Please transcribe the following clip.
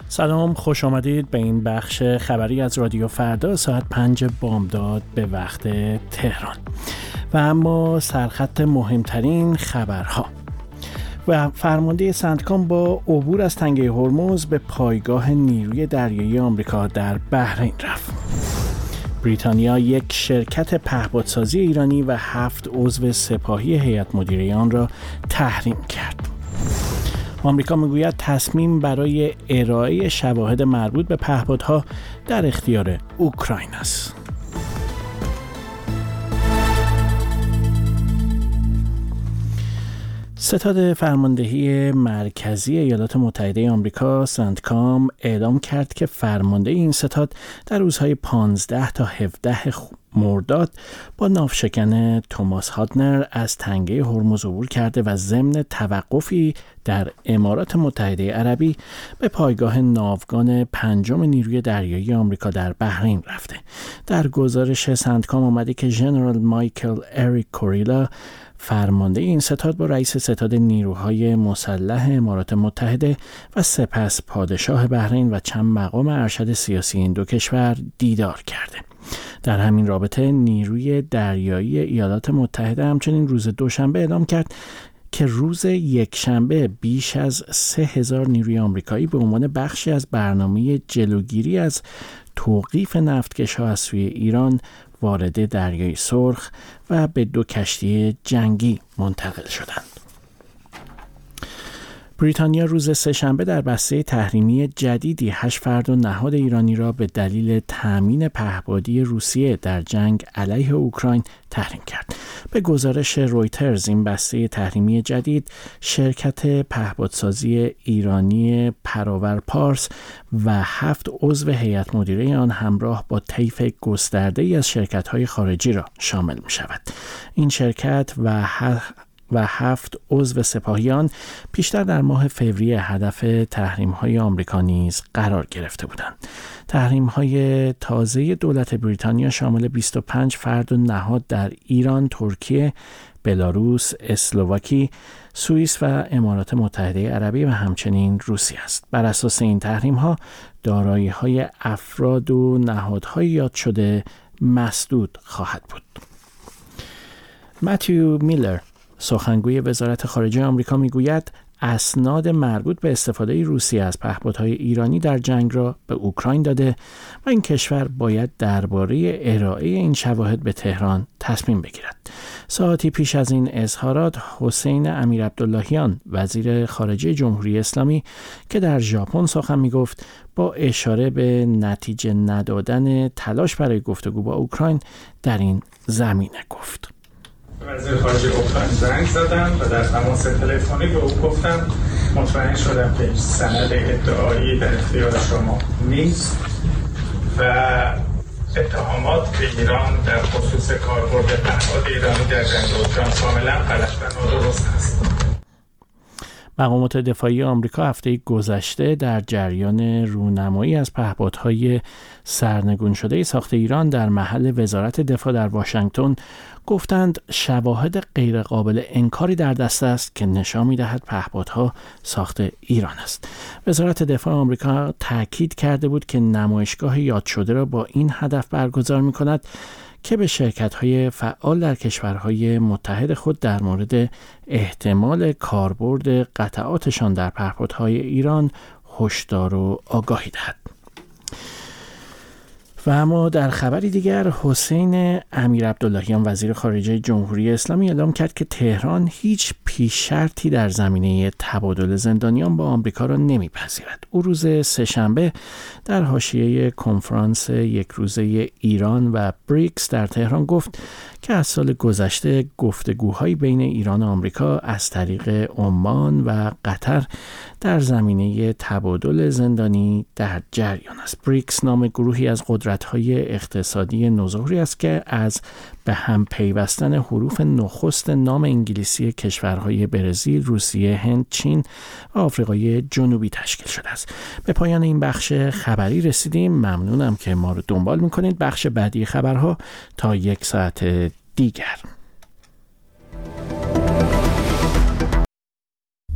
سلام، خوش آمدید به این بخش خبری از رادیو فردا ساعت 5 بامداد به وقت تهران. و اما سرخط مهمترین خبرها. و فرمانده سنتکام با عبور از تنگه هرمز به پایگاه نیروی دریایی آمریکا در بحرین رفت. بریتانیا یک شرکت پهپادسازی ایرانی و 7 عضو سپاهی هیئت مدیره آن را تحریم کرد. آمریکا میگوید تصمیم برای ارائه شواهد مربوط به پهپادها در اختیار اوکراین است. ستاد فرماندهی مرکزی ایالات متحده آمریکا سنتکام اعلام کرد که فرمانده این ستاد در روزهای 15 تا 17 مرداد با ناوشکن توماس هادنر از تنگه هرمز عبور کرده و ضمن توقفی در امارات متحده عربی به پایگاه ناوگان پنجم نیروی دریایی آمریکا در بحرین رفته. در گزارش سنتکام آمده که ژنرال مایکل اریک کوریلا فرمانده این ستاد با رئیس ستاد نیروهای مسلح امارات متحده و سپس پادشاه بحرین و چند مقام ارشد سیاسی این دو کشور دیدار کرده. در همین رابطه نیروی دریایی ایالات متحده همچنین روز دوشنبه اعلام کرد که روز یکشنبه بیش از 3000 نیروی آمریکایی به عنوان بخشی از برنامه جلوگیری از توقیف نفتکش‌ها از سوی ایران وارد دریای سرخ و به 2 کشتی جنگی منتقل شدند. بریتانیا روز سه‌شنبه در بسته تحریمی جدیدی 8 فرد و نهاد ایرانی را به دلیل تأمین پهپادی روسیه در جنگ علیه اوکراین تحریم کرد. به گزارش رویترز این بسته تحریمی جدید شرکت پهپادسازی ایرانی پراور پارس و 7 عضو هیئت مدیره آن همراه با طیف گسترده‌ای از شرکت‌های خارجی را شامل می‌شود. این شرکت و 7 عضو سپاهیان پیشتر در ماه فوریه هدف تحریم‌های آمریکا نیز قرار گرفته بودند. تحریم‌های تازه دولت بریتانیا شامل 25 فرد و نهاد در ایران، ترکیه، بلاروس، اسلواکی، سوئیس و امارات متحده عربی و همچنین روسیه است. بر اساس این تحریم‌ها دارایی‌های افراد و نهادهای یاد شده مسدود خواهد بود. متیو میلر سخنگوی وزارت خارجه آمریکا میگوید اسناد مربوط به استفاده روسیه از پهپادهای ایرانی در جنگ را به اوکراین داده و این کشور باید درباره ارائه این شواهد به تهران تصمیم بگیرد. ساعتی پیش از این اظهارات حسین امیرعبداللهیان وزیر خارجه جمهوری اسلامی که در ژاپن سخن میگفت با اشاره به نتیجه ندادن تلاش برای گفتگو با اوکراین در این زمینه گفت: وزیر خارجه اوکراین زنگ زدم و در تماس تلفنی به او گفتم مطمئن شدم که سند ادعایی در اختیار شما نیست و اتهامات به ایران در خصوص کاربرد پهپاد ایرانی در جنگ اوکراین کاملا غلط و نادرست است. مقامات دفاعی آمریکا هفته گذشته در جریان رونمایی از پهپادهای سرنگون شده ساخت ایران در محل وزارت دفاع در واشنگتن گفتند شواهد غیرقابل انکاری در دست است که نشان می‌دهد پهپادها ساخت ایران است. وزارت دفاع آمریکا تاکید کرده بود که نمایشگاه یاد شده را با این هدف برگزار می‌کند که به شرکت‌های فعال در کشورهای متحد خود در مورد احتمال کاربرد قطعاتشان در پهپادهای ایران هشدار و آگاهی دهد. و اما در خبری دیگر حسین امیرعبداللهیان وزیر خارجه جمهوری اسلامی اعلام کرد که تهران هیچ پیش شرطی در زمینه تبادل زندانیان با آمریکا را نمیپذیرد. او روز سه‌شنبه در حاشیه کنفرانس یک روزه ایران و بریکس در تهران گفت که از سال گذشته گفتگوهای بین ایران و آمریکا از طریق عمان و قطر در زمینه تبادل زندانی در جریان است. بریکس نام گروهی از قدرت‌های اقتصادی نوظهوری است که از به هم پیوستن حروف نخست نام انگلیسی کشورهای برزیل، روسیه، هند، چین و آفریقای جنوبی تشکیل شده است. به پایان این بخش خبری رسیدیم. ممنونم که ما رو دنبال می‌کنید. بخش بعدی خبرها تا 1 ساعت دیگر.